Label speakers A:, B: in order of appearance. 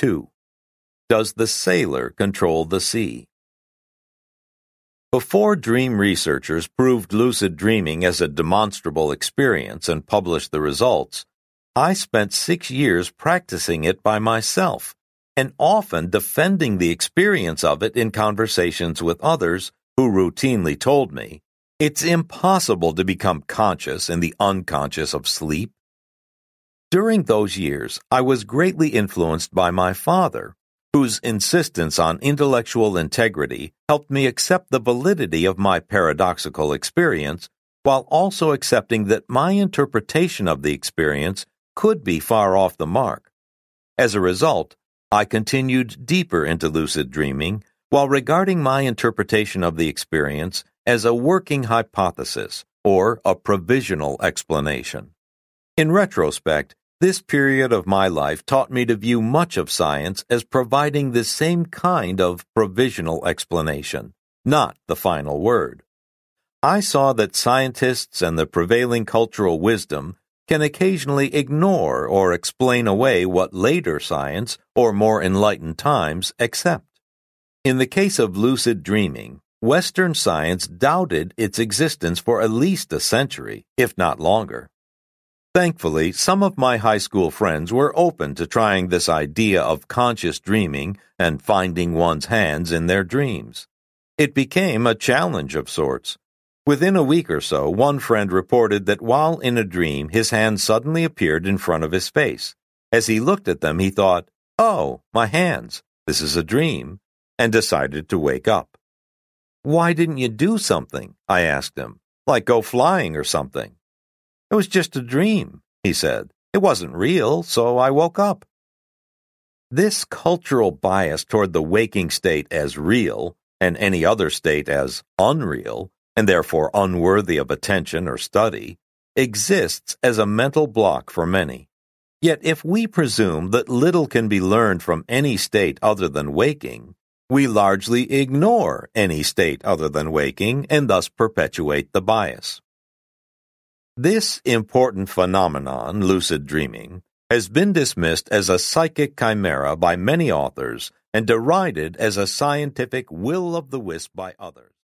A: 2. Does the sailor control the sea? Before dream researchers proved lucid dreaming as a demonstrable experience and published the results, I spent 6 years practicing it by myself, and often defending the experience of it in conversations with others who routinely told me, it's impossible to become conscious in the unconscious of sleep. During those years, I was greatly influenced by my father, whose insistence on intellectual integrity helped me accept the validity of my paradoxical experience, while also accepting that my interpretation of the experience could be far off the mark. As a result, I continued deeper into lucid dreaming while regarding my interpretation of the experience as a working hypothesis or a provisional explanation. In retrospect, this period of my life taught me to view much of science as providing the same kind of provisional explanation, not the final word. I saw that scientists and the prevailing cultural wisdom can occasionally ignore or explain away what later science or more enlightened times accept. In the case of lucid dreaming, Western science doubted its existence for at least a century, if not longer. Thankfully, some of my high school friends were open to trying this idea of conscious dreaming and finding one's hands in their dreams. It became a challenge of sorts. Within a week or so, one friend reported that while in a dream, his hands suddenly appeared in front of his face. As he looked at them, he thought, "Oh, my hands, this is a dream," and decided to wake up. "Why didn't you do something?" I asked him, "like go flying or something." "It was just a dream," he said. "It wasn't real, so I woke up." This cultural bias toward the waking state as real and any other state as unreal, and therefore unworthy of attention or study, exists as a mental block for many. Yet if we presume that little can be learned from any state other than waking, we largely ignore any state other than waking and thus perpetuate the bias. This important phenomenon, lucid dreaming, has been dismissed as a psychic chimera by many authors and derided as a scientific will-o'-the-wisp by others.